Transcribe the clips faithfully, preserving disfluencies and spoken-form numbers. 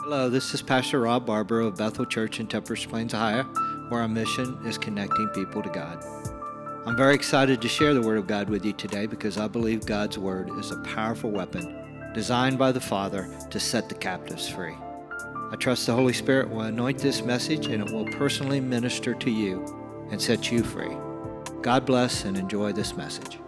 Hello, this is Pastor Rob Barber of Bethel Church in Temperance Plains, Ohio, where our mission is connecting people to God. I'm very excited to share the Word of God with you today because I believe God's Word is a powerful weapon designed by the Father to set the captives free. I trust the Holy Spirit will anoint this message and it will personally minister to you and set you free. God bless and enjoy this message.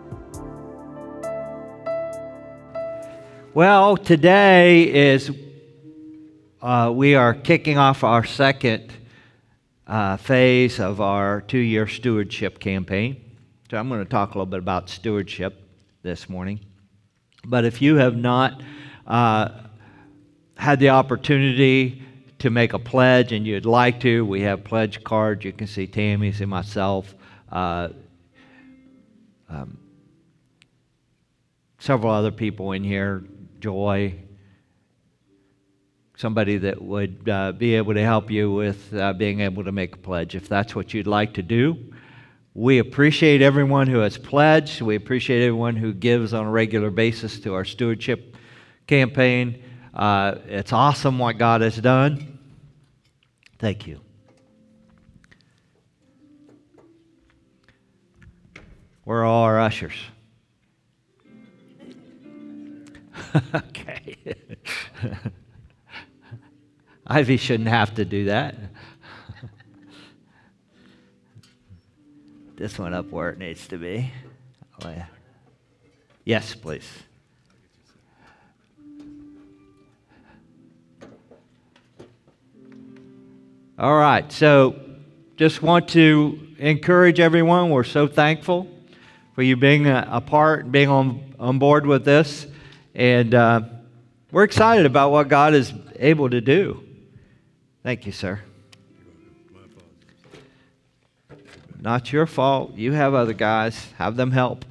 Well, today is Uh, we are kicking off our second uh, phase of our two-year stewardship campaign. So I'm going to talk a little bit about stewardship this morning. But if you have not uh, had the opportunity to make a pledge and you'd like to, we have pledge cards. You can see Tammy's and myself. Uh, um, several other people in here, Joy, somebody that would uh, be able to help you with uh, being able to make a pledge if that's what you'd like to do. We appreciate everyone who has pledged. We appreciate everyone who gives on a regular basis to our stewardship campaign. Uh, it's awesome what God has done. Thank you. Where are all our ushers? Okay. Ivy shouldn't have to do that. This one up where it needs to be. Oh, yeah. Yes, please. All right, so just want to encourage everyone. We're so thankful for you being a, a part, being on, on board with this. And uh, we're excited about what God is able to do. Thank you, sir. Not your fault. You have other guys. Have them help.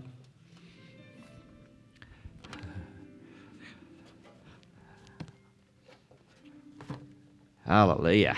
Hallelujah.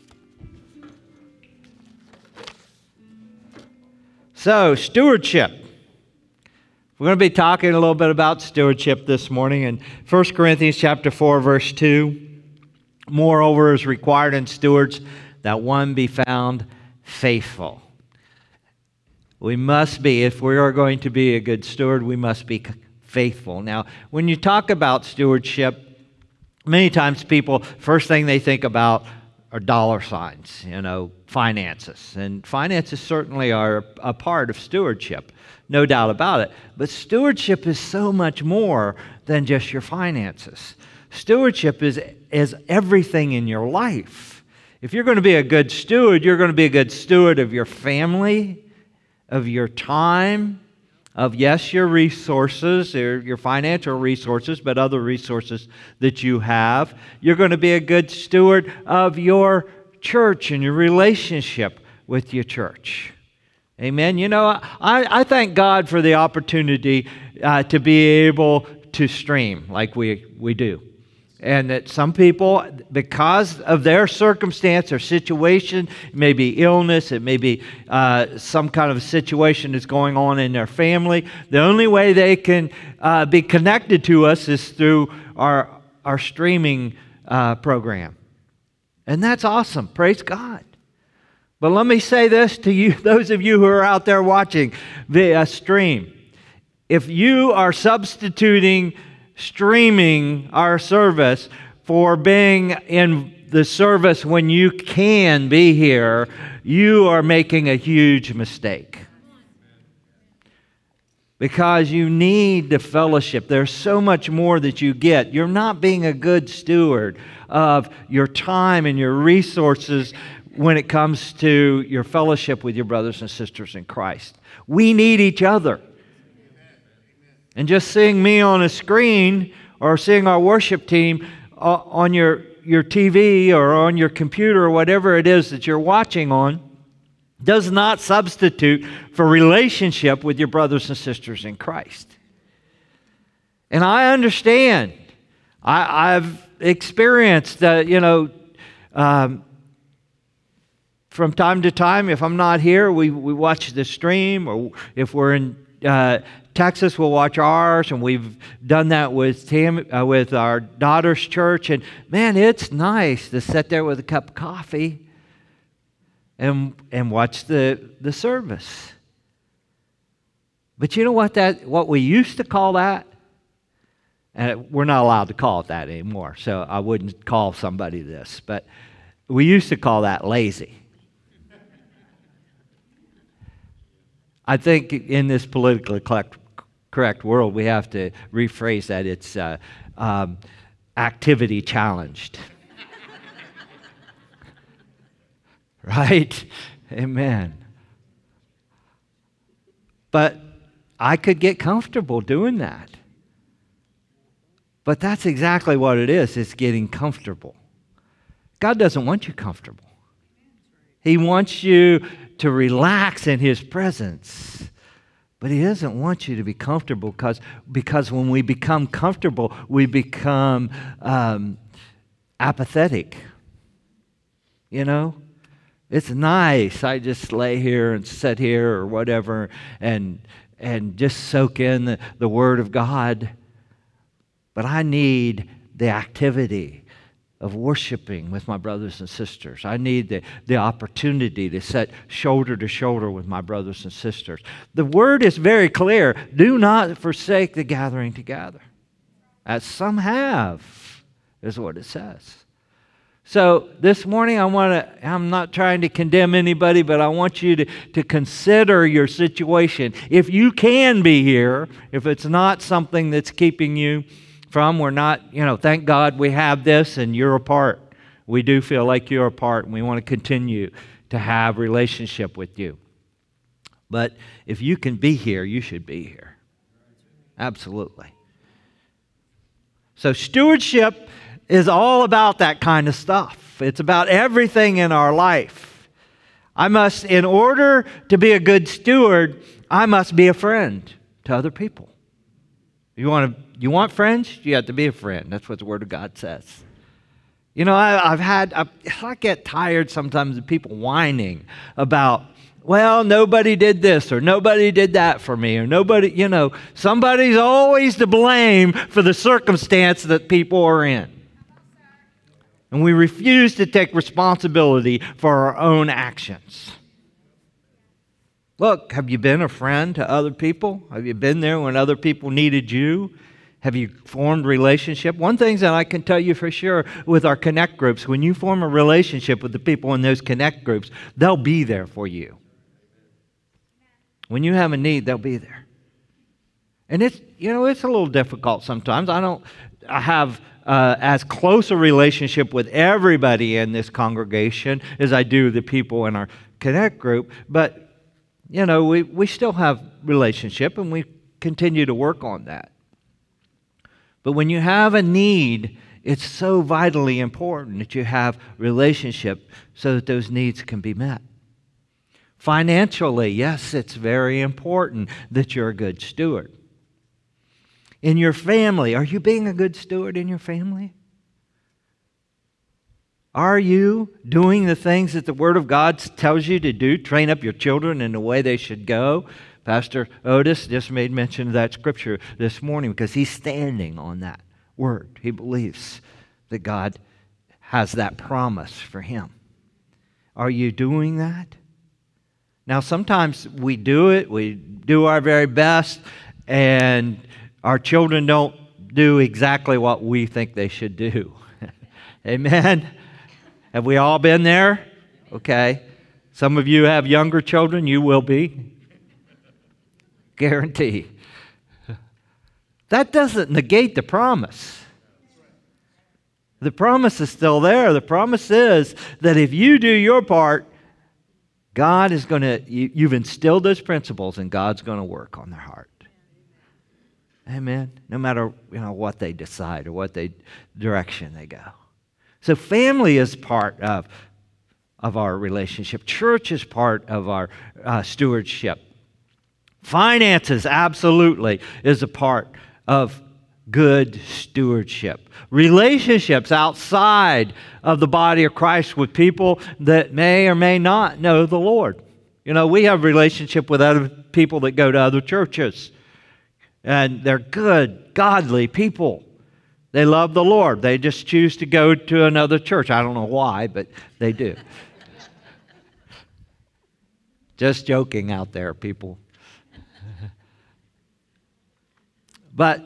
So, stewardship. We're going to be talking a little bit about stewardship this morning in First Corinthians chapter four, verse two. Moreover is required in stewards that one be found faithful. We must be, if we are going to be a good steward, we must be faithful. Now, when you talk about stewardship, many times people, first thing they think about are dollar signs, you know, finances. And finances certainly are a part of stewardship, no doubt about it. But stewardship is so much more than just your finances. Stewardship is, is everything in your life. If you're going to be a good steward, you're going to be a good steward of your family, of your time, of, yes, your resources, your, your financial resources, but other resources that you have. You're going to be a good steward of your church and your relationship with your church. Amen. You know, I, I thank God for the opportunity uh, to be able to stream like we, we do. And that some people, because of their circumstance or situation, it may be illness, it may be uh, some kind of a situation that's going on in their family, the only way they can uh, be connected to us is through our, our streaming uh, program. And that's awesome. Praise God. But let me say this to you, those of you who are out there watching via stream. If you are substituting streaming our service for being in the service when you can be here, you are making a huge mistake. Because you need the fellowship. There's so much more that you get. You're not being a good steward of your time and your resources when it comes to your fellowship with your brothers and sisters in Christ. We need each other. And just seeing me on a screen or seeing our worship team uh, on your, your T V or on your computer or whatever it is that you're watching on does not substitute for relationship with your brothers and sisters in Christ. And I understand. I, I've experienced, uh, you know, um, from time to time, if I'm not here, we, we watch the stream, or if we're in uh, Texas will watch ours, and we've done that with Tam, uh, with our daughter's church. And man, it's nice to sit there with a cup of coffee and and watch the, the service. But you know what that what we used to call that? And we're not allowed to call it that anymore, so I wouldn't call somebody this. But we used to call that lazy. I think in this politically correct, correct world, we have to rephrase that. It's uh, um, activity challenged. Right? Amen. But I could get comfortable doing that. But that's exactly what it is. It's getting comfortable. God doesn't want you comfortable. He wants you to relax in His presence. But He doesn't want you to be comfortable because, because when we become comfortable, we become um, apathetic. You know? It's nice. I just lay here and sit here or whatever and, and just soak in the, the Word of God. But I need the activity of worshiping with my brothers and sisters. I need the, the opportunity to sit shoulder to shoulder with my brothers and sisters. The word is very clear. Do not forsake the gathering together, as some have, is what it says. So this morning I want to, I'm not trying to condemn anybody, but I want you to, to consider your situation. If you can be here, if it's not something that's keeping you from, we're not, you know, thank God we have this and you're a part. We do feel like you're a part, and we want to continue to have relationship with you. But if you can be here, you should be here. Absolutely. So stewardship is all about that kind of stuff. It's about everything in our life. I must, in order to be a good steward, I must be a friend to other people. You want to You want friends? You have to be a friend. That's what the Word of God says. You know, I, I've had, I, I get tired sometimes of people whining about, well, nobody did this or nobody did that for me or nobody, you know, somebody's always to blame for the circumstance that people are in. And we refuse to take responsibility for our own actions. Look, have you been a friend to other people? Have you been there when other people needed you? Have you formed relationship? One thing that I can tell you for sure with our connect groups, when you form a relationship with the people in those connect groups, they'll be there for you. When you have a need, they'll be there. And it's, you know, it's a little difficult sometimes. I don't I have uh, as close a relationship with everybody in this congregation as I do the people in our connect group, but you know, we, we still have relationship and we continue to work on that. But when you have a need, it's so vitally important that you have relationship so that those needs can be met. Financially, yes, it's very important that you're a good steward. In your family, are you being a good steward in your family? Are you doing the things that the Word of God tells you to do? Train up your children in the way they should go. Pastor Otis just made mention of that scripture this morning because he's standing on that word. He believes that God has that promise for him. Are you doing that? Now, sometimes we do it, we do our very best, and our children don't do exactly what we think they should do. Amen? Have we all been there? Okay. Some of you have younger children. You will be. Guarantee. That doesn't negate the promise. The promise is still there. The promise is that if you do your part, God is going to, you, you've instilled those principles and God's going to work on their heart. Amen. No matter, you know, what they decide or what they direction they go. So family is part of, of our relationship. Church is part of our uh, stewardship. Finances, absolutely, is a part of good stewardship. Relationships outside of the body of Christ with people that may or may not know the Lord. You know, we have a relationship with other people that go to other churches. and they're good, godly people. They love the Lord. They just choose to go to another church. I don't know why, but they do. Just joking out there, people. But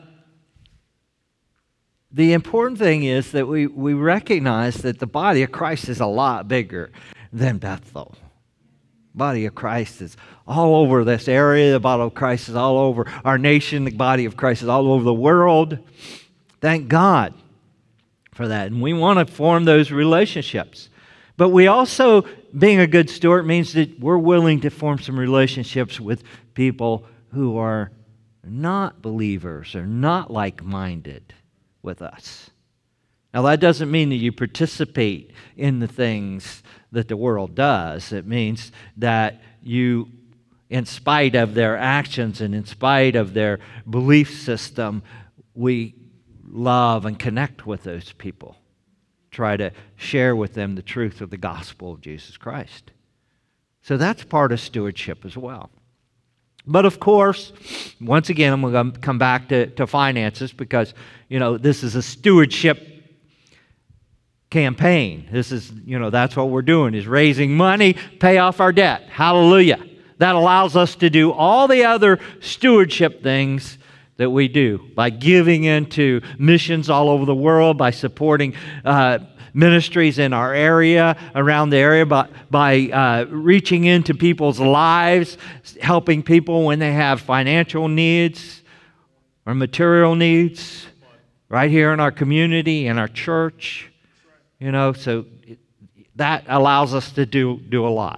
the important thing is that we, we recognize that the body of Christ is a lot bigger than Bethel. Body of Christ is all over this area. The body of Christ is all over our nation. The body of Christ is all over the world. Thank God for that. And we want to form those relationships. But we also, being a good steward means that we're willing to form some relationships with people who are not believers or not like-minded with us. Now, that doesn't mean that you participate in the things that the world does. It means that you, in spite of their actions and in spite of their belief system, we love and connect with those people. Try to share with them the truth of the gospel of Jesus Christ. So that's part of stewardship as well. But of course, once again, I'm going to come back to, to finances because, you know, this is a stewardship campaign. This is, you know, that's what we're doing, is raising money, pay off our debt. Hallelujah. That allows us to do all the other stewardship things that we do by giving into missions all over the world, by supporting uh, ministries in our area, around the area, by, by uh, reaching into people's lives, helping people when they have financial needs or material needs, right here in our community, in our church. You know, so that allows us to do, do a lot.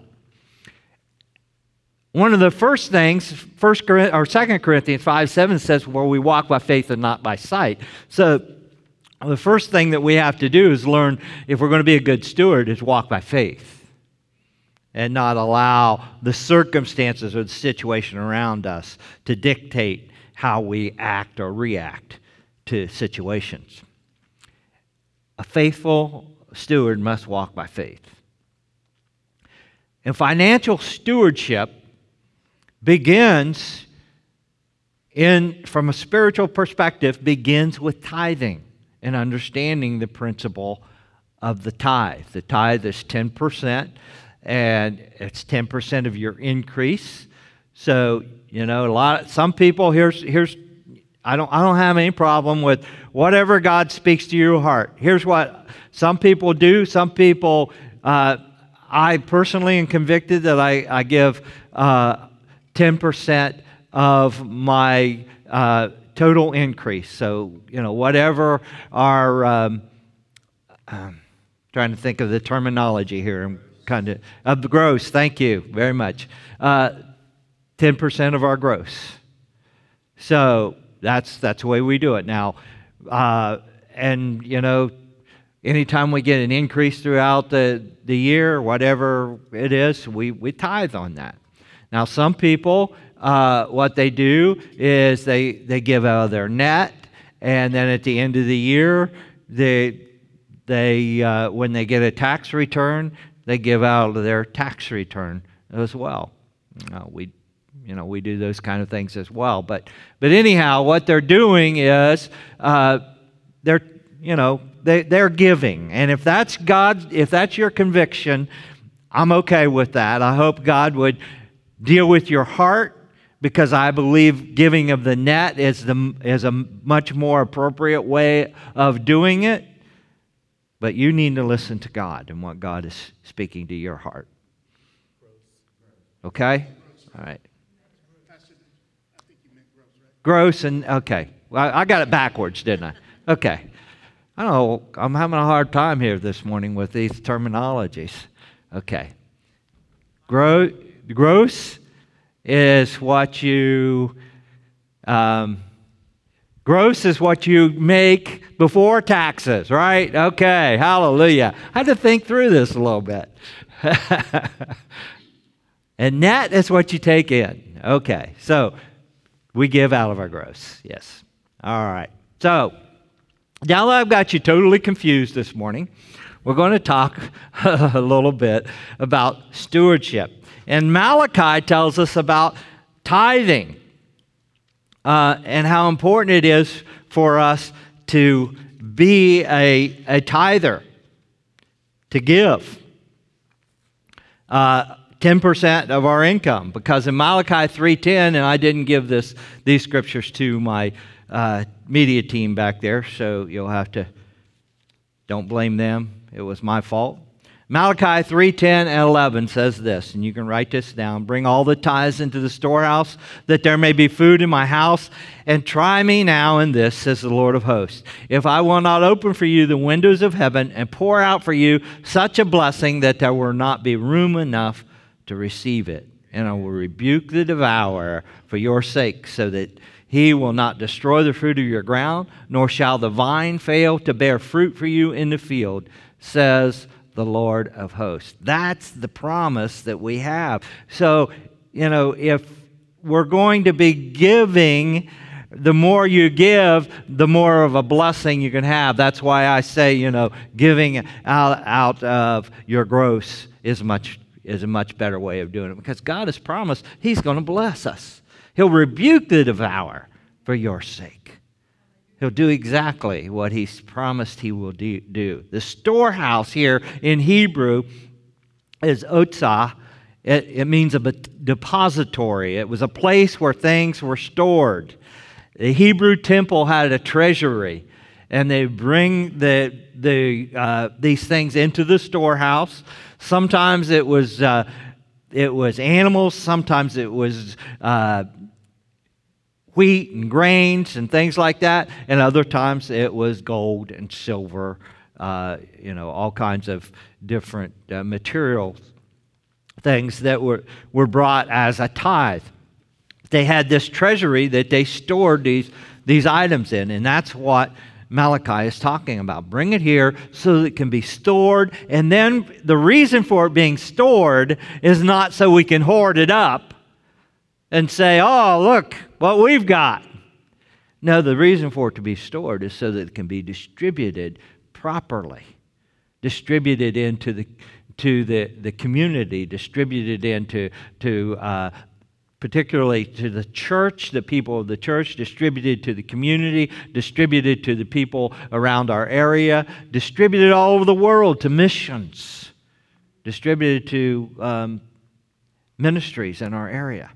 One of the first things, First or Second Corinthians five seven says, well, we walk by faith and not by sight. So the first thing that we have to do is learn, if we're going to be a good steward, is walk by faith and not allow the circumstances or the situation around us to dictate how we act or react to situations. A faithful steward must walk by faith. And financial stewardship begins in, from a spiritual perspective, begins with tithing and understanding the principle of the tithe. The tithe is ten percent, and it's ten percent of your increase. So, you know, a lot. Some people here's here's. I don't I don't have any problem with whatever God speaks to your heart. Here's what some people do. Some people, uh, I personally am convicted that I I give uh, ten percent of my uh, total increase. So, you know, whatever our, um, um, trying to think of the terminology here, I'm kind of, of the gross, thank you very much. Uh, ten percent of our gross. So that's, that's the way we do it now. Uh, and, you know, anytime we get an increase throughout the, the year, whatever it is, we, we tithe on that. Now, some people, uh, what they do is they, they give out of their net, and then at the end of the year, they, they uh, when they get a tax return, they give out of their tax return as well. Uh, we, you know, we do those kind of things as well. But, but anyhow, what they're doing is uh, they're, you know, they, they're giving, and if that's God, if that's your conviction, I'm okay with that. I hope God would deal with your heart, because I believe giving of the net is the is a much more appropriate way of doing it. But you need to listen to God and what God is speaking to your heart. Okay? All right. Gross and, okay. Well, I got it backwards, didn't I? Okay. I don't know. I'm having a hard time here this morning with these terminologies. Okay. Gross. Gross is what you, um, gross is what you make before taxes, right? Okay, hallelujah. I had to think through this a little bit. And net is what you take in. Okay, so we give out of our gross, yes. All right, so now that I've got you totally confused this morning, we're going to talk a little bit about stewardship. And Malachi tells us about tithing. uh, and how important it is for us to be a, a tither, to give uh, ten percent of our income. Because in Malachi three ten, and I didn't give this these scriptures to my uh, media team back there, so you'll have to, don't blame them. It was my fault. Malachi three ten and eleven says this, and you can write this down. Bring all the tithes into the storehouse, that there may be food in my house, and try me now in this, says the Lord of hosts, if I will not open for you the windows of heaven and pour out for you such a blessing that there will not be room enough to receive it. And I will rebuke the devourer for your sake, so that he will not destroy the fruit of your ground, nor shall the vine fail to bear fruit for you in the field, says the Lord of hosts. That's the promise that we have. So, you know, if we're going to be giving, the more you give, the more of a blessing you can have. That's why I say, you know, giving out, out of your gross is much is a much better way of doing it, because God has promised He's going to bless us. He'll rebuke the devourer for your sake. He'll do exactly what He's promised He will do. The storehouse here in Hebrew is otzah. It, it means a depository. It was a place where things were stored. The Hebrew temple had a treasury, and they bring the the uh, these things into the storehouse. Sometimes it was uh, it was animals. Sometimes it was uh, wheat and grains and things like that. And other times it was gold and silver. Uh, you know, all kinds of different uh, material things that were were brought as a tithe. They had this treasury that they stored these these items in, and that's what Malachi is talking about. Bring it here so that it can be stored. And then the reason for it being stored is not so we can hoard it up and say, oh, look what we've got. No, the reason for it to be stored is so that it can be distributed properly, distributed into the to the, the community, distributed into to uh, particularly to the church, the people of the church, distributed to the community, distributed to the people around our area, distributed all over the world to missions, distributed to um, ministries in our area.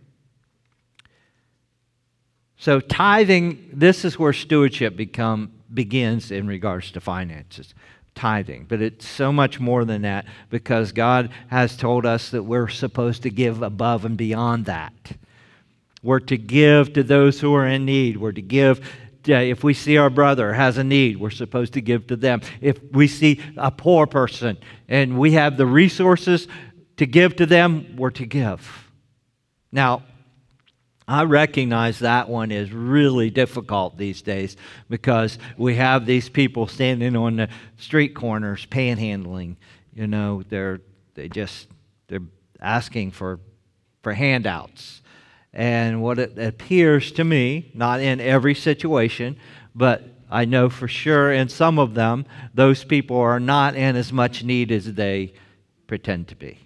So tithing, this is where stewardship become begins in regards to finances. Tithing. But it's so much more than that, because God has told us that we're supposed to give above and beyond that. We're to give to those who are in need. We're to give, uh, if we see our brother has a need, we're supposed to give to them. If we see a poor person and we have the resources to give to them, we're to give. Now, I recognize that one is really difficult these days, because we have these people standing on the street corners panhandling. You know, they're they just they're asking for for handouts. And what it appears to me, not in every situation, but I know for sure in some of them, those people are not in as much need as they pretend to be.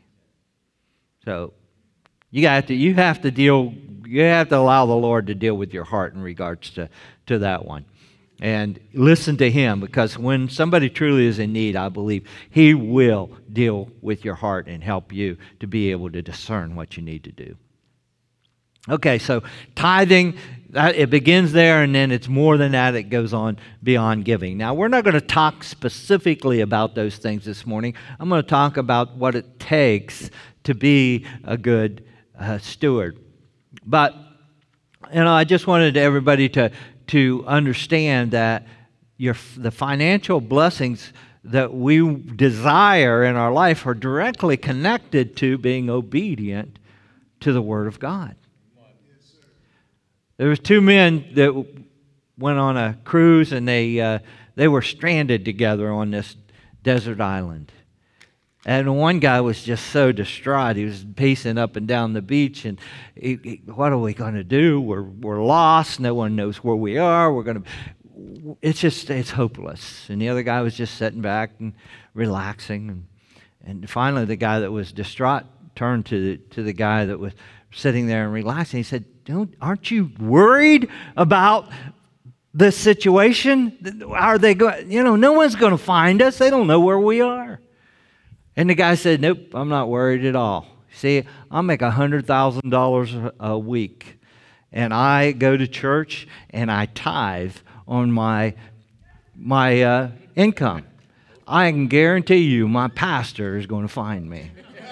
So you have to you have to deal you have to allow the Lord to deal with your heart in regards to, to that one. And listen to Him, because when somebody truly is in need, I believe He will deal with your heart and help you to be able to discern what you need to do. Okay, so tithing, it begins there, and then it's more than that. It goes on beyond giving. Now, we're not going to talk specifically about those things this morning. I'm going to talk about what it takes to be a good uh, steward. But, you know, I just wanted everybody to, to understand that your the financial blessings that we desire in our life are directly connected to being obedient to the Word of God. There was two men that went on a cruise, and they uh, they were stranded together on this desert island. And one guy was just so distraught. He was pacing up and down the beach, and he, he, what are we going to do? We're we're lost. No one knows where we are. We're going to. It's just it's hopeless. And the other guy was just sitting back and relaxing. And and finally, the guy that was distraught turned to the, to the guy that was sitting there and relaxing. He said, Don't, aren't you worried about the situation? Are they going, you know, no one's going to find us. They don't know where we are. And the guy said, nope, I'm not worried at all. See, I make one hundred thousand dollars a week, and I go to church, and I tithe on my, my uh, income. I can guarantee you my pastor is going to find me.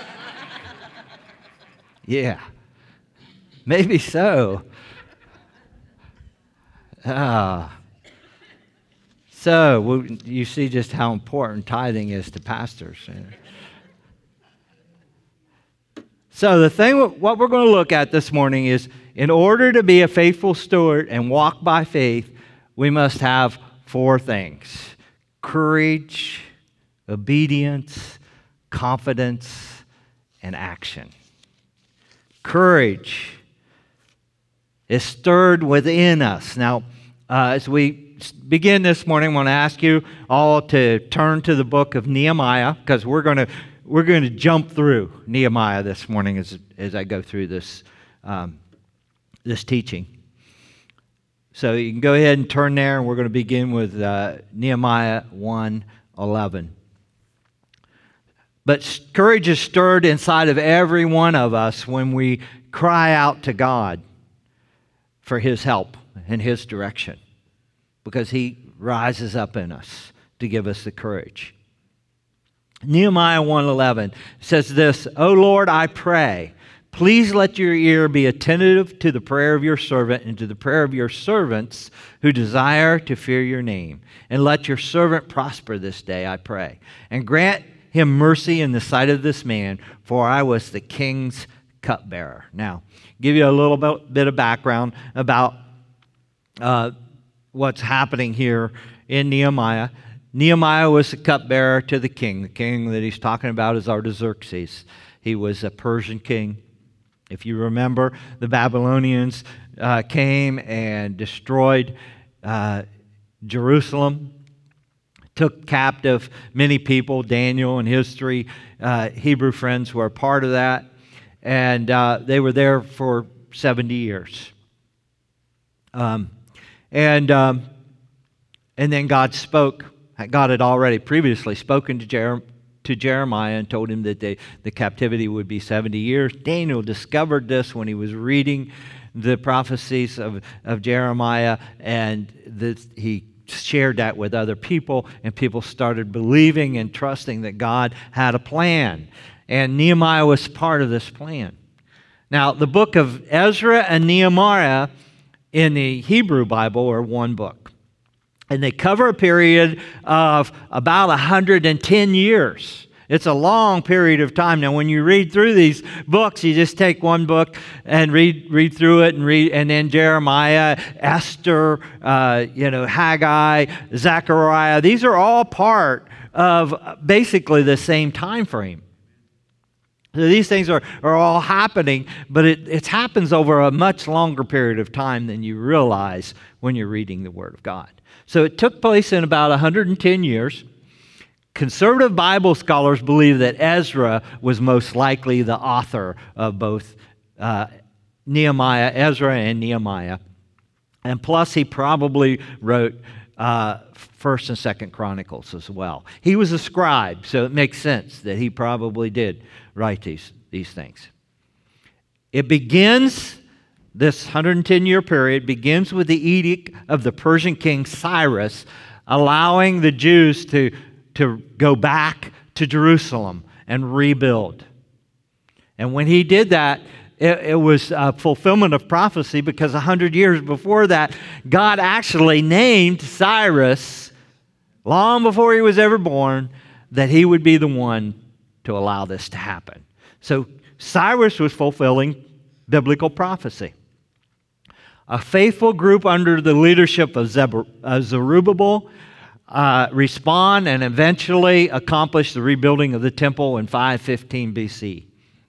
Yeah, maybe so. Ah. So, well, you see just how important tithing is to pastors. So the thing, what we're going to look at this morning is, in order to be a faithful steward and walk by faith, we must have four things: courage, obedience, confidence, and action. Courage is stirred within us. Now, uh, as we begin this morning, I want to ask you all to turn to the book of Nehemiah, because we're going to we're going to jump through Nehemiah this morning as as I go through this um, this teaching. So you can go ahead and turn there, and we're going to begin with uh, Nehemiah one eleven. But courage is stirred inside of every one of us when we cry out to God for His help and His direction, because He rises up in us to give us the courage. Nehemiah one eleven says this: O Lord, I pray, please let your ear be attentive to the prayer of your servant and to the prayer of your servants who desire to fear your name. And let your servant prosper this day, I pray. And grant him mercy in the sight of this man, for I was the king's cupbearer. Now, give you a little bit, bit of background about uh, what's happening here in Nehemiah. Nehemiah was the cupbearer to the king. The king that he's talking about is Artaxerxes. He was a Persian king. If you remember, the Babylonians uh, came and destroyed uh, Jerusalem, took captive many people. Daniel and his three uh, Hebrew friends were a part of that, and uh, they were there for seventy years. Um, and um, and then God spoke. God had already previously spoken to Jeremiah. to Jeremiah and told him that they, the captivity would be seventy years. Daniel discovered this when he was reading the prophecies of, of Jeremiah, and this, he shared that with other people, and people started believing and trusting that God had a plan. And Nehemiah was part of this plan. Now, the book of Ezra and Nehemiah in the Hebrew Bible are one book. And they cover a period of about one hundred ten years. It's a long period of time. Now, when you read through these books, you just take one book and read read through it, and read, and then Jeremiah, Esther, uh, you know, Haggai, Zechariah. These are all part of basically the same time frame. So these things are, are all happening, but it, it happens over a much longer period of time than you realize when you're reading the Word of God. So it took place in about one hundred ten years. Conservative Bible scholars believe that Ezra was most likely the author of both uh, Nehemiah, Ezra and Nehemiah. And plus, he probably wrote uh, First and Second Chronicles as well. He was a scribe, so it makes sense that he probably did write these, these things. It begins, this one hundred ten year period begins with the edict of the Persian king Cyrus, allowing the Jews to, to go back to Jerusalem and rebuild. And when he did that, it, it was a fulfillment of prophecy, because one hundred years before that, God actually named Cyrus, long before he was ever born, that he would be the one to allow this to happen. So Cyrus was fulfilling biblical prophecy. A faithful group under the leadership of Zerubbabel uh, respond and eventually accomplish the rebuilding of the temple in five fifteen B C.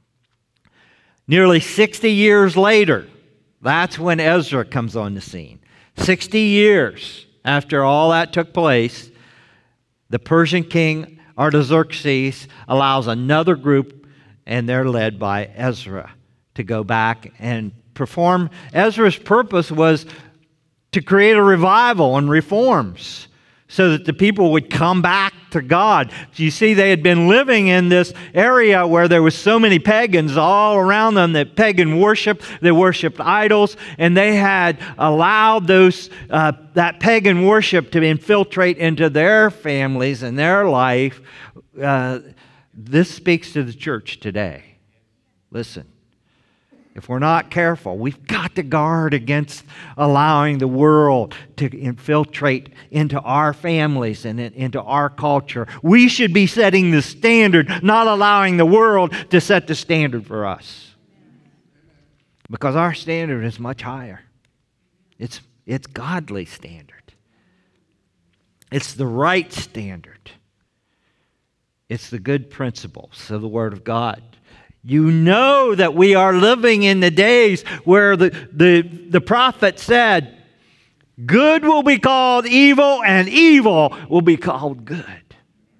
Nearly sixty years later, that's when Ezra comes on the scene. sixty years after all that took place, the Persian king Artaxerxes allows another group, and they're led by Ezra, to go back and perform. Ezra's purpose was to create a revival and reforms so that the people would come back to God. You see, they had been living in this area where there was so many pagans all around them, that pagan worship, they worshiped idols, and they had allowed those uh, that pagan worship to infiltrate into their families and their life. Uh, this speaks to the church today. Listen. If we're not careful, we've got to guard against allowing the world to infiltrate into our families and into our culture. We should be setting the standard, not allowing the world to set the standard for us. Because our standard is much higher. It's, it's godly standard. It's the right standard. It's the good principles of the Word of God. You know that we are living in the days where the, the, the prophet said, good will be called evil and evil will be called good.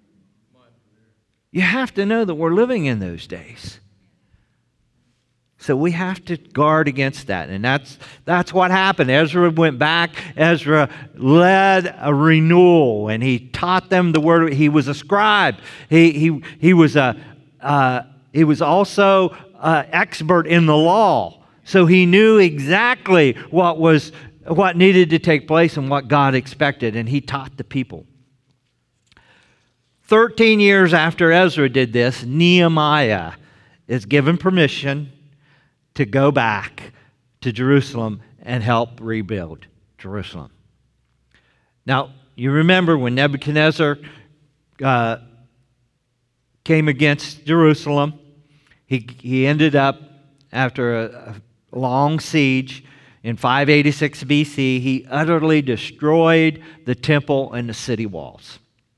You have to know that we're living in those days. So we have to guard against that. And that's, that's what happened. Ezra went back. Ezra led a renewal, and he taught them the word. He was a scribe. He, he, he was a... Uh, He was also uh, expert in the law, so he knew exactly what was what needed to take place and what God expected, and he taught the people. Thirteen years after Ezra did this, Nehemiah is given permission to go back to Jerusalem and help rebuild Jerusalem. Now, you remember when Nebuchadnezzar uh, came against Jerusalem. He, he ended up, after a, a long siege in five eighty-six B C, he utterly destroyed the temple and the city walls.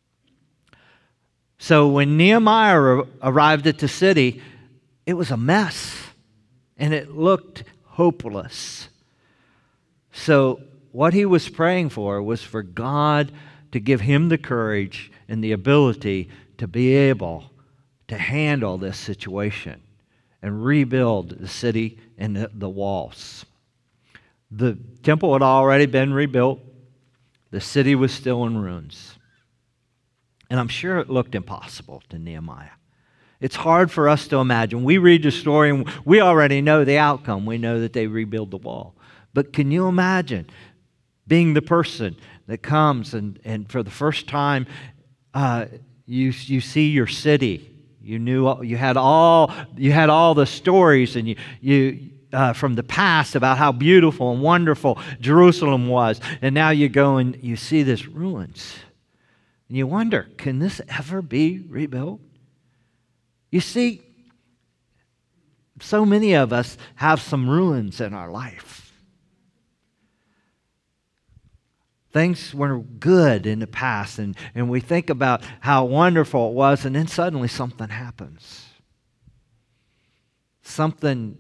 So when Nehemiah arrived at the city, it was a mess, and it looked hopeless. So what he was praying for was for God to give him the courage and the ability to be able to handle this situation and rebuild the city and the, the walls. The temple had already been rebuilt. The city was still in ruins. And I'm sure it looked impossible to Nehemiah. It's hard for us to imagine. We read the story and we already know the outcome. We know that they rebuild the wall. But can you imagine being the person that comes and, and for the first time uh, you, you see your city. You knew you had all you had all the stories and you you uh, from the past about how beautiful and wonderful Jerusalem was, and now you go and you see this ruins, and you wonder, can this ever be rebuilt? You see, so many of us have some ruins in our life. Things were good in the past, and, and we think about how wonderful it was, and then suddenly something happens. Something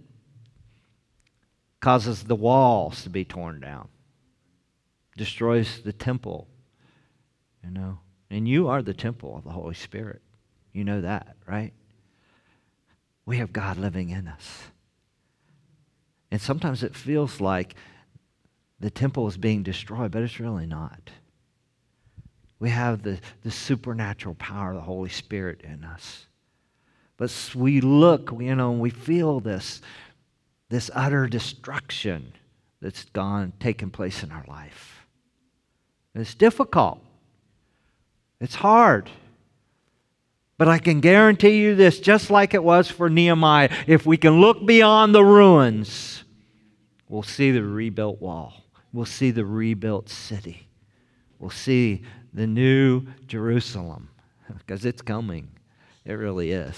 causes the walls to be torn down, destroys the temple, you know. And you are the temple of the Holy Spirit. You know that, right? We have God living in us. And sometimes it feels like the temple is being destroyed, but it's really not. We have the, the supernatural power of the Holy Spirit in us. But we look, you know, and we feel this, this utter destruction that's gone, taken place in our life. And it's difficult. It's hard. But I can guarantee you this, just like it was for Nehemiah, if we can look beyond the ruins, we'll see the rebuilt wall. We'll see the rebuilt city. We'll see the new Jerusalem, because it's coming. It really is.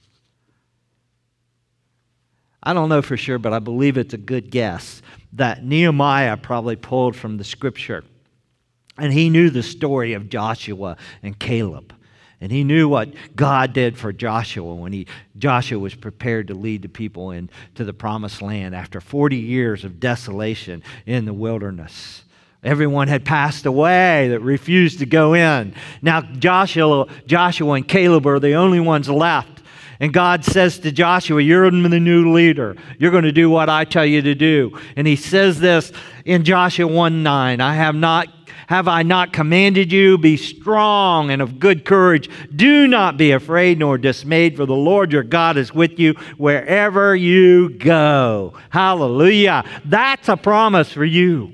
I don't know for sure, but I believe it's a good guess that Nehemiah probably pulled from the Scripture. And he knew the story of Joshua and Caleb. And he knew what God did for Joshua when he, Joshua was prepared to lead the people into the promised land after forty years of desolation in the wilderness. Everyone had passed away that refused to go in. Now Joshua, Joshua and Caleb are the only ones left. And God says to Joshua, you're the new leader. You're going to do what I tell you to do. And he says this in Joshua one nine, I have not Have I not commanded you? Be strong and of good courage. Do not be afraid nor dismayed, for the Lord your God is with you wherever you go. Hallelujah. That's a promise for you.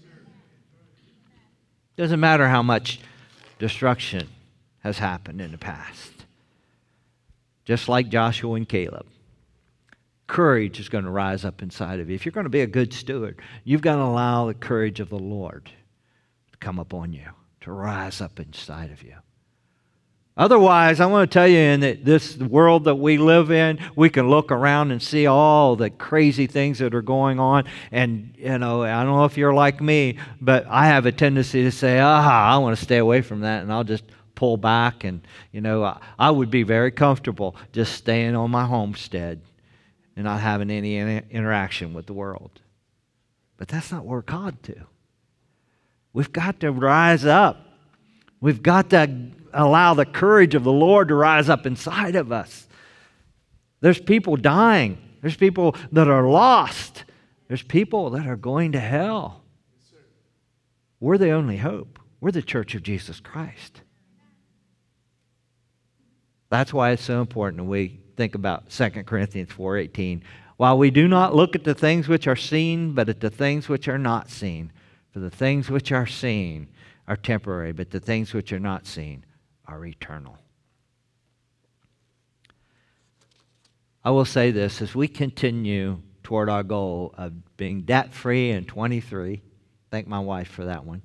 Doesn't matter how much destruction has happened in the past. Just like Joshua and Caleb. Courage is going to rise up inside of you. If you're going to be a good steward, you've got to allow the courage of the Lord come upon you, to rise up inside of you. Otherwise, I want to tell you, in this world that we live in, we can look around and see all the crazy things that are going on. And, you know, I don't know if you're like me, but I have a tendency to say, aha, I want to stay away from that, and I'll just pull back. And, you know, I, I would be very comfortable just staying on my homestead and not having any interaction with the world. But that's not what we're called to. We've got to rise up. We've got to allow the courage of the Lord to rise up inside of us. There's people dying. There's people that are lost. There's people that are going to hell. We're the only hope. We're the Church of Jesus Christ. That's why it's so important when we think about Second Corinthians four eighteen. While we do not look at the things which are seen, but at the things which are not seen. For the things which are seen are temporary, but the things which are not seen are eternal. I will say this, as we continue toward our goal of being debt-free in twenty-three, thank my wife for that one,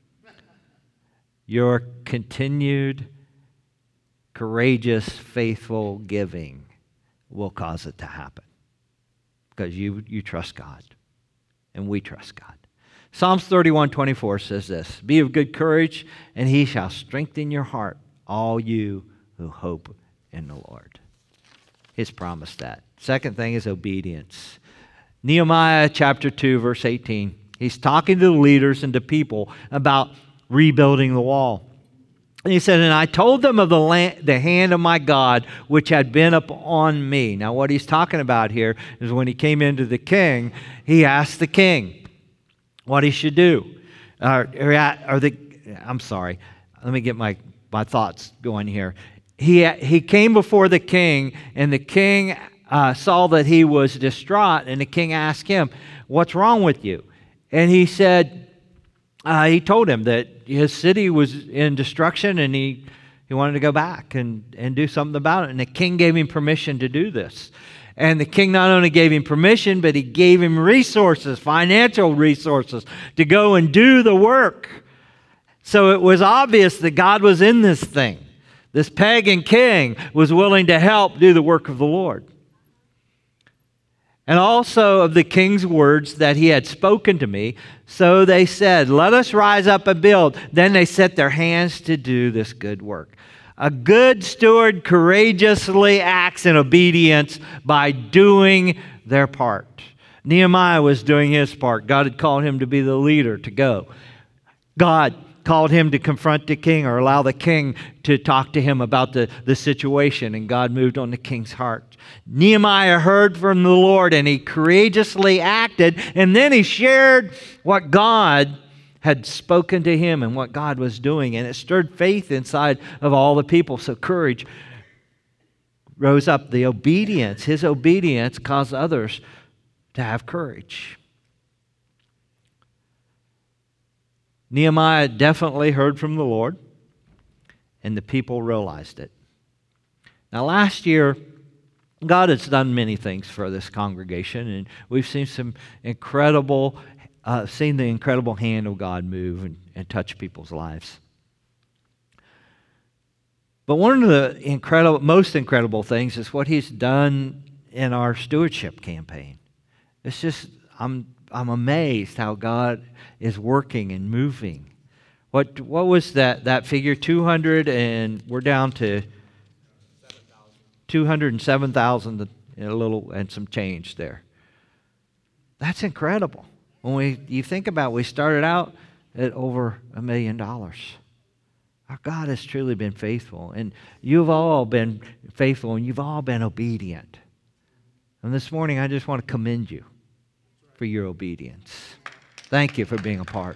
your continued, courageous, faithful giving will cause it to happen. Because you, you trust God, and we trust God. Psalms thirty-one twenty-four says this, be of good courage, and he shall strengthen your heart, all you who hope in the Lord. He's promised that. Second thing is obedience. Nehemiah chapter two, verse eighteen. He's talking to the leaders and to people about rebuilding the wall. And he said, and I told them of the, land, the hand of my God, which had been upon me. Now what he's talking about here is when he came into the king, he asked the king what he should do. Or, or, or the, I'm sorry, let me get my, my thoughts going here. He, he came before the king, and the king uh, saw that he was distraught, and the king asked him, what's wrong with you? And he said, uh, he told him that his city was in destruction, and he, he wanted to go back and, and do something about it. And the king gave him permission to do this. And the king not only gave him permission, but he gave him resources, financial resources, to go and do the work. So it was obvious that God was in this thing. This pagan king was willing to help do the work of the Lord. And also of the king's words that he had spoken to me, so they said, let us rise up and build. Then they set their hands to do this good work. A good steward courageously acts in obedience by doing their part. Nehemiah was doing his part. God had called him to be the leader, to go. God called him to confront the king or allow the king to talk to him about the, the situation, and God moved on the king's heart. Nehemiah heard from the Lord, and he courageously acted, and then he shared what God had spoken to him and what God was doing, and it stirred faith inside of all the people. So courage rose up. The obedience, his obedience caused others to have courage. Nehemiah definitely heard from the Lord, and the people realized it. Now last year, God has done many things for this congregation, and we've seen some incredible Uh, seen the incredible hand of God move and, and touch people's lives. But one of the incredible, most incredible things is what He's done in our stewardship campaign. It's just, I'm I'm amazed how God is working and moving. What what was that that figure? two hundred, and we're down to two hundred seven thousand and a little and some change there. That's incredible. When we, you think about it, we started out at over a million dollars. Our God has truly been faithful, and you've all been faithful, and you've all been obedient. And this morning, I just want to commend you for your obedience. Thank you for being a part.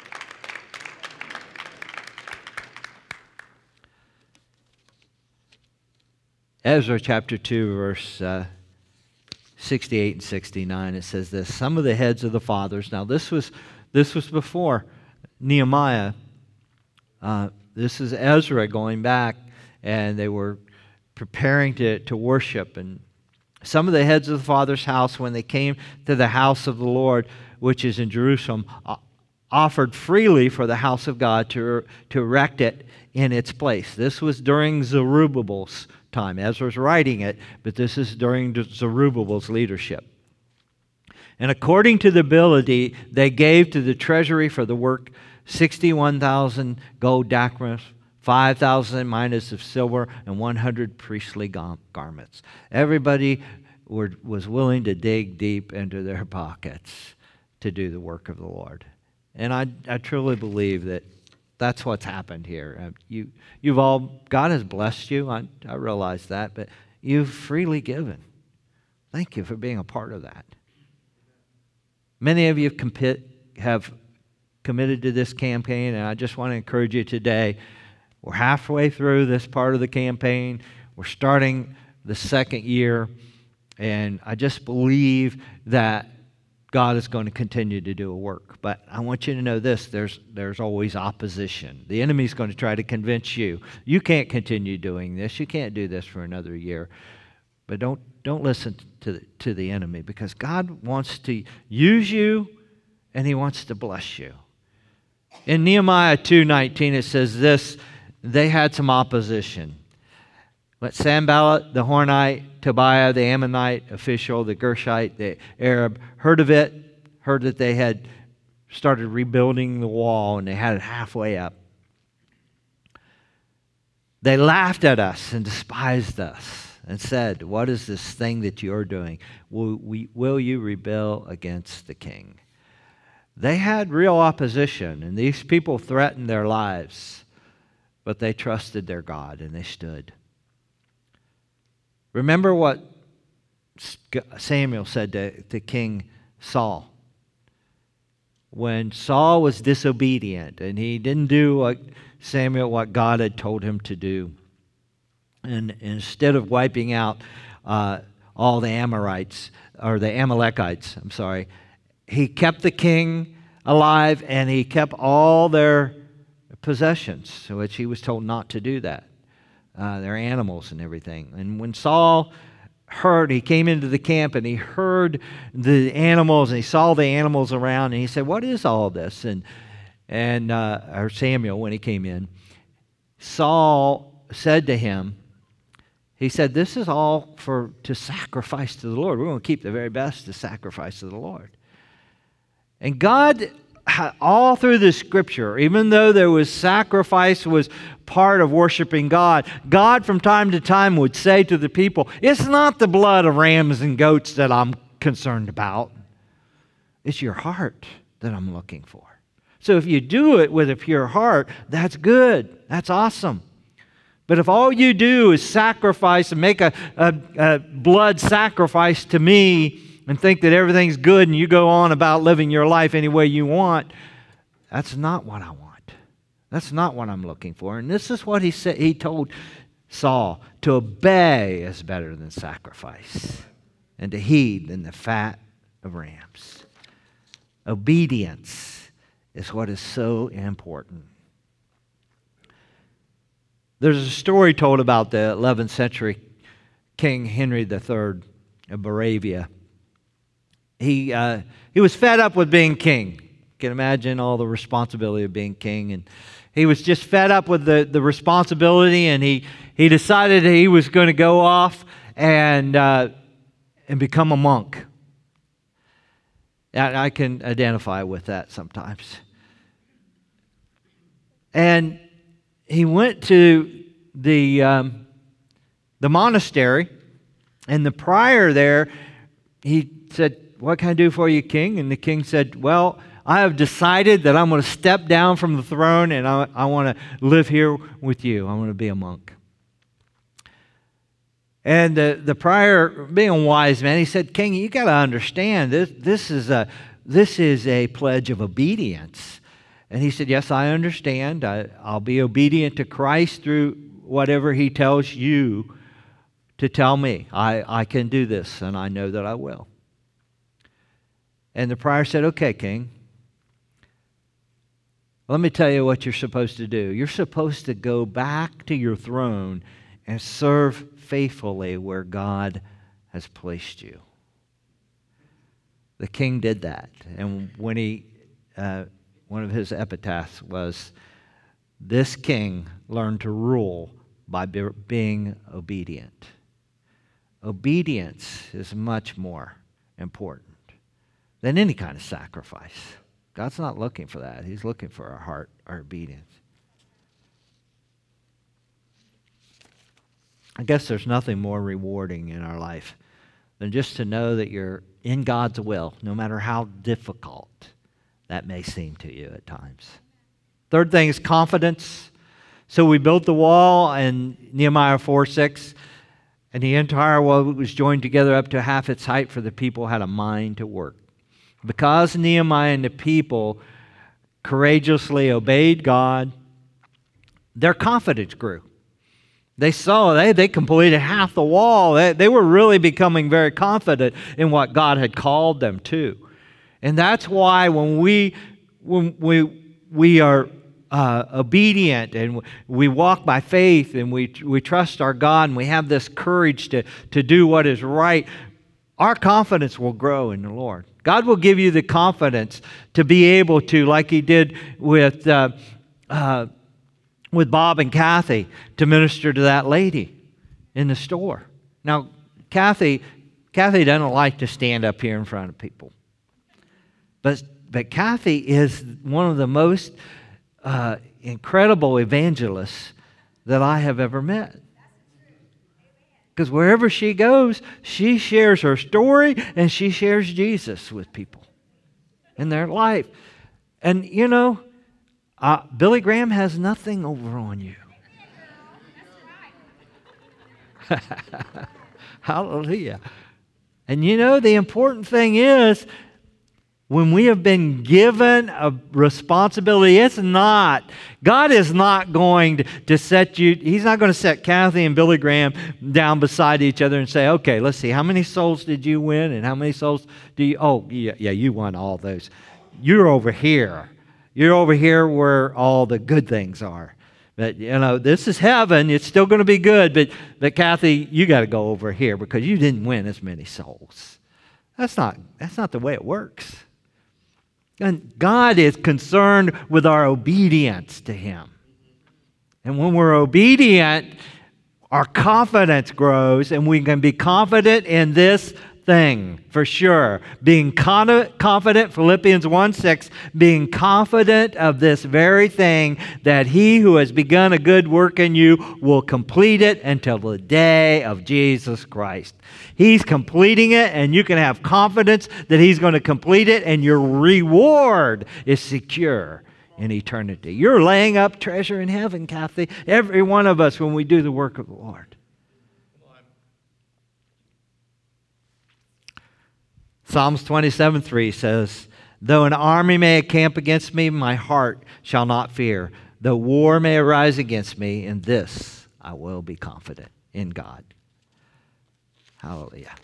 Ezra chapter two, verse uh, sixty-eight and sixty-nine, it says this: some of the heads of the fathers. Now this was this was before Nehemiah. Uh, this is Ezra going back, and they were preparing to, to worship. And some of the heads of the father's house, when they came to the house of the Lord, which is in Jerusalem, uh, offered freely for the house of God to, to erect it in its place. This was during Zerubbabel's time. Ezra's writing it, but this is during Zerubbabel's leadership. And according to the ability, they gave to the treasury for the work sixty-one thousand gold drachmas, five thousand minas of silver, and one hundred priestly garments. Everybody were, was willing to dig deep into their pockets to do the work of the Lord. And I, I truly believe that that's what's happened here. Uh, you, you've all, God has blessed you. I, I realize that, but you've freely given. Thank you for being a part of that. Many of you have, compit, have committed to this campaign, and I just want to encourage you today. We're halfway through this part of the campaign. We're starting the second year, and I just believe that God is going to continue to do a work. But I want you to know this, there's, there's always opposition. The enemy's going to try to convince you, you can't continue doing this. You can't do this for another year. But don't, don't listen to the, to the enemy, because God wants to use you, and He wants to bless you. In Nehemiah two nineteen, it says this: they had some opposition. But Sanballat, the Hornite, Tobiah, the Ammonite official, the Gershite, the Arab, heard of it, heard that they had started rebuilding the wall, and they had it halfway up. They laughed at us and despised us and said, "What is this thing that you're doing? Will, we, will you rebel against the king?" They had real opposition, and these people threatened their lives, but they trusted their God, and they stood. Remember what Samuel said to, to King Saul. When Saul was disobedient, and he didn't do what Samuel, what God had told him to do, and instead of wiping out uh, all the Amorites, or the Amalekites, I'm sorry, he kept the king alive, and he kept all their possessions, which he was told not to do that, uh, their animals and everything. And when Saul heard, he came into the camp, and he heard the animals, and he saw the animals around, and he said, "What is all this?" And and uh, or Samuel, when he came in, Saul said to him, he said, "This is all for to sacrifice to the Lord. We're going to keep the very best to sacrifice to the Lord." And God, all through the Scripture, even though there was sacrifice was part of worshiping God, God from time to time would say to the people, "It's not the blood of rams and goats that I'm concerned about. It's your heart that I'm looking for." So if you do it with a pure heart, that's good. That's awesome. But if all you do is sacrifice and make a, a, a blood sacrifice to me, and think that everything's good and you go on about living your life any way you want, that's not what I want. That's not what I'm looking for. And this is what he said. He told Saul, to obey is better than sacrifice, and to heed than the fat of rams. Obedience is what is so important. There's a story told about the eleventh century King Henry the Third of Moravia. He, uh, he was fed up with being king. You can imagine all the responsibility of being king. And he was just fed up with the, the responsibility, and he, he decided he was going to go off and, uh, and become a monk. And I can identify with that sometimes. And he went to the, um, the monastery, and the prior there, he said, "What can I do for you, king?" And the king said, "Well, I have decided that I'm going to step down from the throne and I, I want to live here with you. I want to be a monk. And the, the prior, being a wise man, he said, King, you got to understand, this, this, is a, this is a pledge of obedience. And he said, yes, I understand. I, I'll be obedient to Christ through whatever he tells you to tell me. I, I can do this, and I know that I will. And the prior said, okay, King, let me tell you what you're supposed to do. You're supposed to go back to your throne and serve faithfully where God has placed you. The king did that. And when he, uh, one of his epitaphs was, this king learned to rule by be- being obedient. Obedience is much more important than any kind of sacrifice. God's not looking for that. He's looking for our heart, our obedience. I guess there's nothing more rewarding in our life than just to know that you're in God's will, no matter how difficult that may seem to you at times. Third thing is confidence. So we built the wall in Nehemiah four six, and the entire wall was joined together up to half its height, for the people had a mind to work. Because Nehemiah and the people courageously obeyed God, their confidence grew. They saw, they, they completed half the wall. They, they were really becoming very confident in what God had called them to. And that's why when we, when we, we are uh, obedient and we walk by faith and we, we trust our God and we have this courage to, to do what is right, our confidence will grow in the Lord. God will give you the confidence to be able to, like He did with uh, uh, with Bob and Kathy, to minister to that lady in the store. Now, Kathy, Kathy doesn't like to stand up here in front of people, but but Kathy is one of the most uh, incredible evangelists that I have ever met. Because wherever she goes, she shares her story and she shares Jesus with people in their life. And you know, uh, Billy Graham has nothing over on you. Hallelujah. And you know, the important thing is, when we have been given a responsibility, it's not, God is not going to, to set you, He's not going to set Kathy and Billy Graham down beside each other and say, okay, let's see, how many souls did you win and how many souls do you, oh, yeah, yeah, you won all those. You're over here. You're over here where all the good things are. But, you know, this is heaven. It's still going to be good. But, but Kathy, you got to go over here because you didn't win as many souls. That's not, that's not the way it works. And God is concerned with our obedience to Him. And when we're obedient, our confidence grows, and we can be confident in this thing for sure. Being con- confident, Philippians one six, being confident of this very thing, that He who has begun a good work in you will complete it until the day of Jesus Christ. He's completing it, and you can have confidence that He's going to complete it, and your reward is secure in eternity. You're laying up treasure in heaven, Kathy. Every one of us, when we do the work of the Lord. Psalms twenty-seven three says, though an army may encamp against me, my heart shall not fear. Though war may arise against me, in this I will be confident in God. Hallelujah.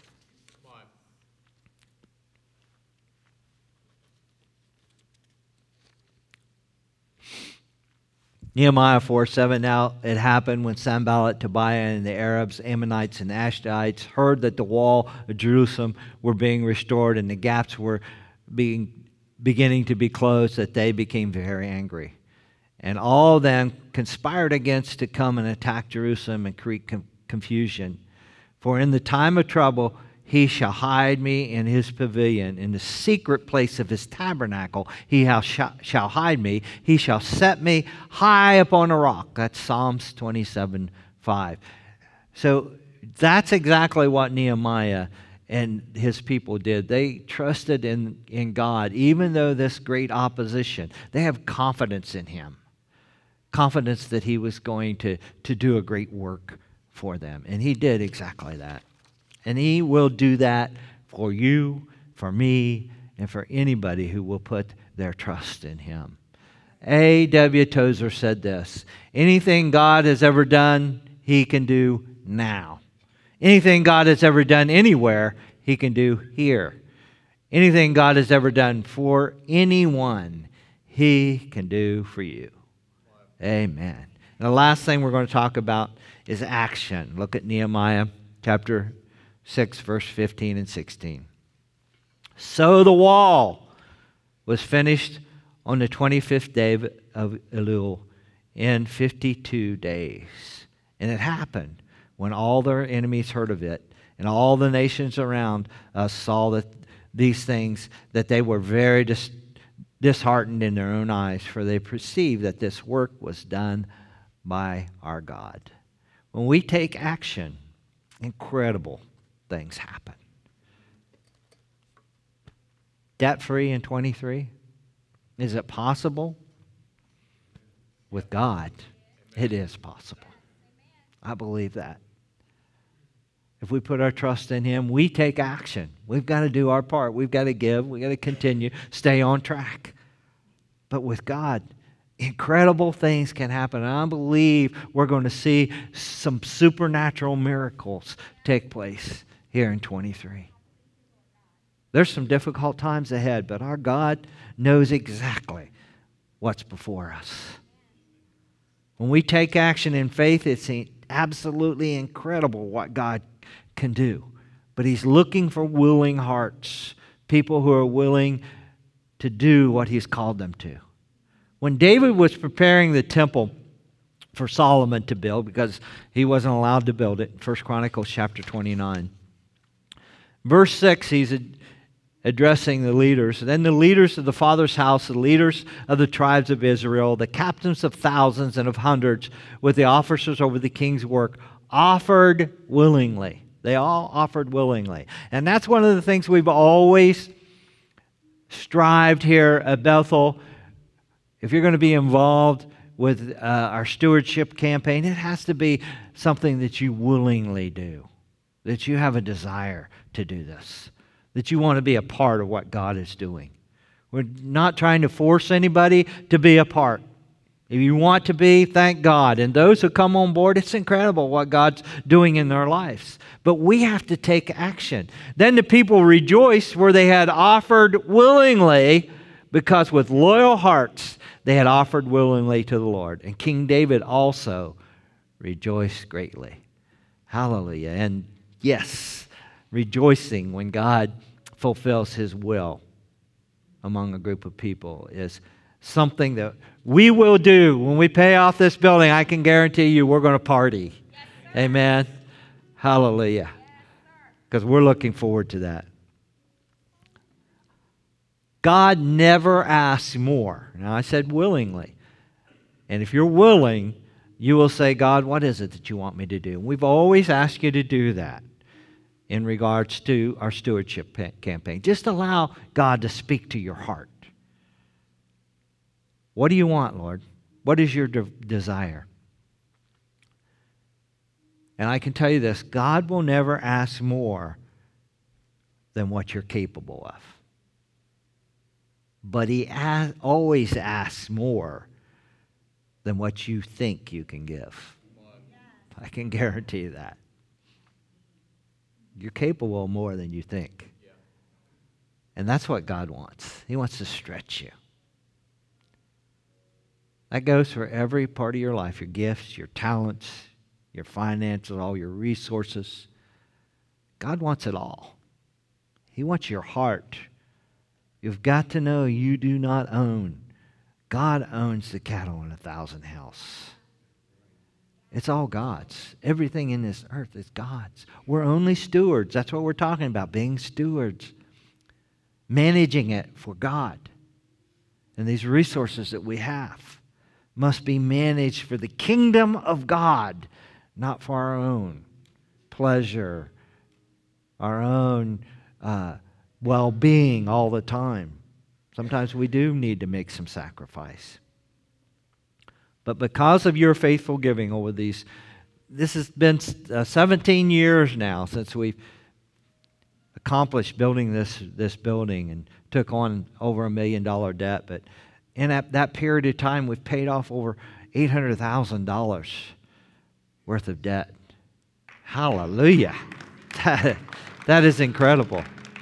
Nehemiah four seven, now it happened when Sanballat, Tobiah, and the Arabs, Ammonites, and Ashdodites heard that the wall of Jerusalem were being restored and the gaps were being beginning to be closed, that they became very angry. And all of them conspired against to come and attack Jerusalem and create com- confusion. For in the time of trouble, He shall hide me in His pavilion. In the secret place of His tabernacle, He shall hide me. He shall set me high upon a rock. That's Psalms twenty-seven five. So that's exactly what Nehemiah and his people did. They trusted in, in God, even though this great opposition. They have confidence in him, confidence that he was going to, to do a great work for them. And he did exactly that. And he will do that for you, for me, and for anybody who will put their trust in him. A W Tozer said this: anything God has ever done, he can do now. Anything God has ever done anywhere, he can do here. Anything God has ever done for anyone, he can do for you. Amen. And the last thing we're going to talk about is action. Look at Nehemiah chapter six, verse fifteen and sixteen. So the wall was finished on the twenty-fifth day of Elul in fifty-two days. And it happened when all their enemies heard of it, and all the nations around us saw that these things, that they were very dis- disheartened in their own eyes, for they perceived that this work was done by our God. When we take action, incredible things happen. Debt-free in twenty-three? Is it possible? With God, it is possible. I believe that. If we put our trust in him, we take action. We've got to do our part. We've got to give. We've got to continue, stay on track. But with God, incredible things can happen. And I believe we're going to see some supernatural miracles take place here in twenty-three. There's some difficult times ahead, but our God knows exactly what's before us. When we take action in faith, it's absolutely incredible what God can do. But he's looking for willing hearts, people who are willing to do what he's called them to. When David was preparing the temple for Solomon to build, because he wasn't allowed to build it, First Chronicles chapter twenty-nine, verse six, he's addressing the leaders. Then the leaders of the father's house, the leaders of the tribes of Israel, the captains of thousands and of hundreds, with the officers over the king's work, offered willingly. They all offered willingly. And that's one of the things we've always strived here at Bethel. If you're going to be involved with uh, our stewardship campaign, it has to be something that you willingly do, that you have a desire to do this, that you want to be a part of what God is doing. We're not trying to force anybody to be a part. If you want to be, thank God. And those who come on board, it's incredible what God's doing in their lives. But we have to take action. Then the people rejoiced where they had offered willingly, because with loyal hearts they had offered willingly to the Lord. And King David also rejoiced greatly. Hallelujah. And yes, rejoicing when God fulfills his will among a group of people is something that we will do. When we pay off this building, I can guarantee you we're going to party. Yes, amen. Hallelujah. Because we're looking forward to that. God never asks more. Now, I said willingly. And if you're willing, you will say, God, what is it that you want me to do? And we've always asked you to do that in regards to our stewardship campaign. Just allow God to speak to your heart. What do you want, Lord? What is your de- desire? And I can tell you this, God will never ask more than what you're capable of. But he as- always asks more than what you think you can give. I can guarantee you that. You're capable of more than you think. And that's what God wants. He wants to stretch you. That goes for every part of your life, your gifts, your talents, your finances, all your resources. God wants it all. He wants your heart. You've got to know you do not own. God owns the cattle on a thousand hills. It's all God's. Everything in this earth is God's. We're only stewards. That's what we're talking about, being stewards. Managing it for God. And these resources that we have must be managed for the kingdom of God, not for our own pleasure our own uh, well-being all the time. Sometimes we do need to make some sacrifice. But because of your faithful giving over these, this has been uh, seventeen years now since we've accomplished building this, this building and took on over a million dollar debt. But in that, that period of time, we've paid off over eight hundred thousand dollars worth of debt. Hallelujah. That, that is incredible.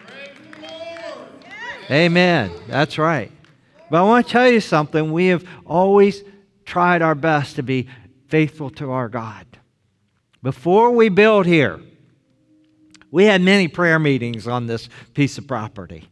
Amen. That's right. But I want to tell you something. We have always tried our best to be faithful to our God. Before we built here, we had many prayer meetings on this piece of property.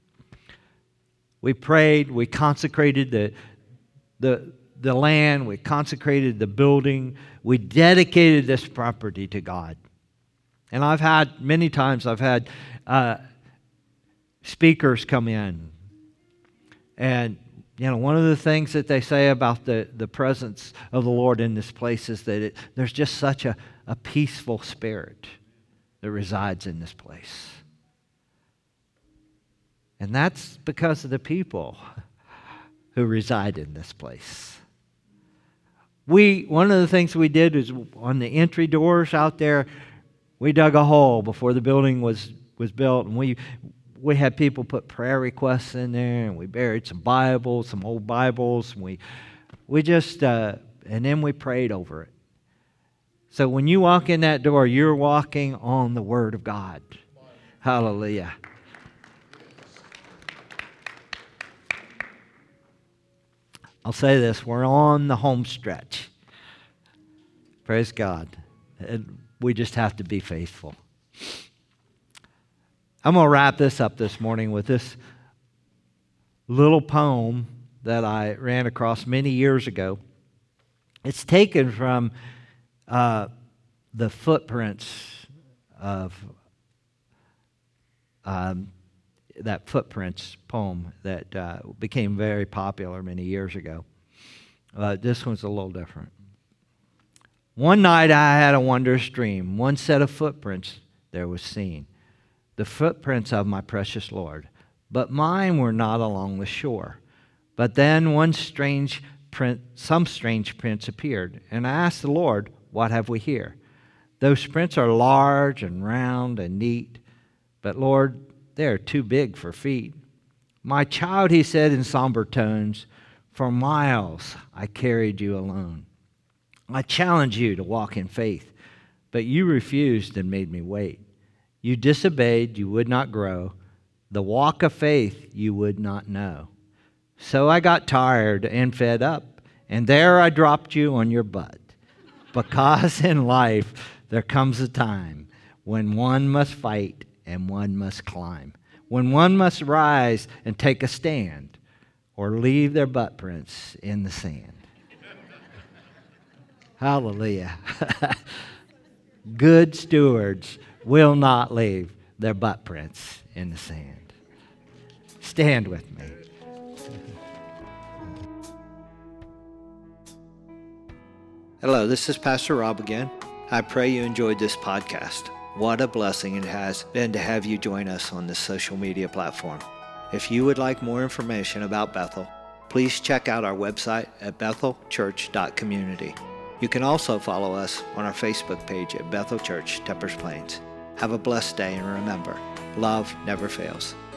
We prayed, we consecrated the, the, the land, we consecrated the building, we dedicated this property to God. And I've had, many times I've had uh, speakers come in. And, you know, one of the things that they say about the, the presence of the Lord in this place is that it, there's just such a, a peaceful spirit that resides in this place. And that's because of the people who reside in this place. We, one of the things we did is on the entry doors out there, we dug a hole before the building was, was built, and we we had people put prayer requests in there, and we buried some Bibles, some old Bibles, and we we just uh, and then we prayed over it. So when you walk in that door, you're walking on the Word of God. Hallelujah. I'll say this, we're on the home stretch. Praise God. And we just have to be faithful. I'm going to wrap this up this morning with this little poem that I ran across many years ago. It's taken from uh, the footprints of um, that Footprints poem that uh, became very popular many years ago. Uh, this one's a little different. One night I had a wondrous dream. One set of footprints there was seen, the footprints of my precious Lord. But mine were not along the shore. But then one strange print, some strange prints appeared, and I asked the Lord, what have we here? Those prints are large and round and neat, but Lord, they are too big for feet. My child, he said in somber tones, for miles I carried you alone. I challenged you to walk in faith, but you refused and made me wait. You disobeyed, you would not grow. The walk of faith you would not know. So I got tired and fed up, and there I dropped you on your butt. Because in life there comes a time when one must fight and one must climb, when one must rise and take a stand or leave their butt prints in the sand. Hallelujah. Good stewards will not leave their butt prints in the sand. Stand with me. Hello, this is Pastor Rob again. I pray you enjoyed this podcast. What a blessing it has been to have you join us on this social media platform. If you would like more information about Bethel, please check out our website at bethel church dot community. You can also follow us on our Facebook page at Bethel Church, Teppers Plains. Have a blessed day, and remember, love never fails.